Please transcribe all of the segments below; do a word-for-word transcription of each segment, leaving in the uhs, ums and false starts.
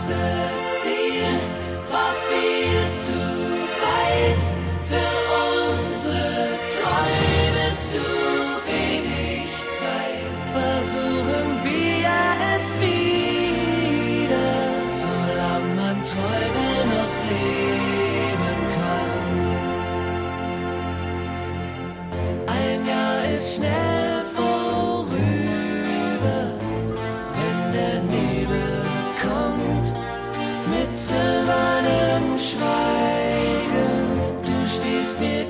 große Ziel war viel zu weit, für unsere Träume zu wenig Zeit. Versuchen wir es wieder, solange man Träume noch leben kann. Ein Jahr ist schnell vorüber, wenn der Nebel kommt mit silbernem Schweigen. Du stehst mir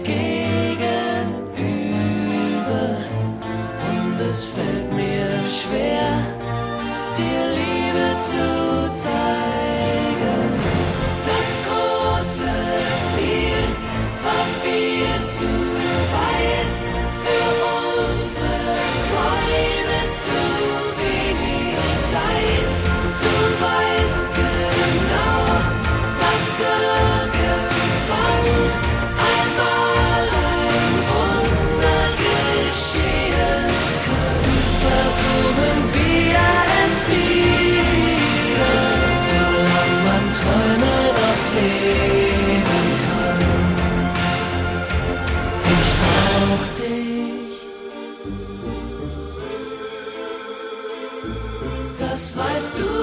gegenüber und es fällt mir schwer, dir Liebe zu zeigen. Das große Ziel war viel zu weit, für unsere Träume zu wenig Zeit. Du weißt genau, dass irgendwann einmal ein Wunder geschehen kann. Versuchen wir es wieder, solange man Träume noch leben kann. Ich brauch dich, das weißt du.